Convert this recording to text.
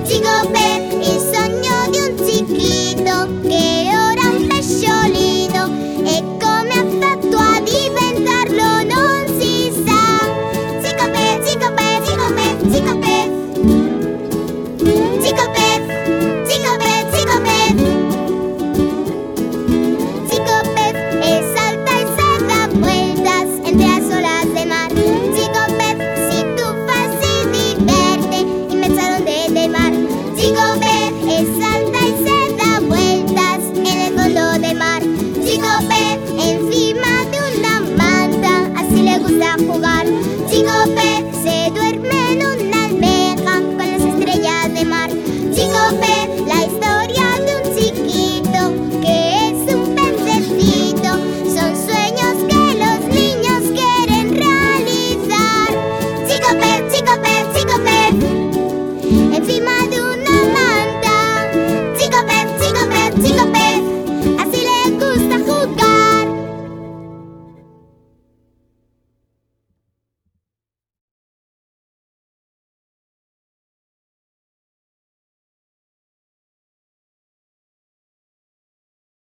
Chico Pez, il sogno di un chiquito che ora è un pesciolino, e come ha fatto a diventarlo non si sa. Chico Pez, Chico Pez, Chico Pez, Chico Pez, Chico Pez, Chico Pez, Chico Pez, Chico Pez, e salta y se da vueltas entre las olas de mar. Chico Pez, si tú fas y diverte inmensamente del mar. Chico Pez, salta y se da vueltas en el fondo del mar. Chico Pez, encima de una manta, así le gusta jugar. Chico Pez, se duerme en una almeja con las estrellas de mar. Chico Pez, la historia de un chiquito que es un pececito. Son sueños que los niños quieren realizar. Chico Pez, Chico Pez, Chico Pez, encima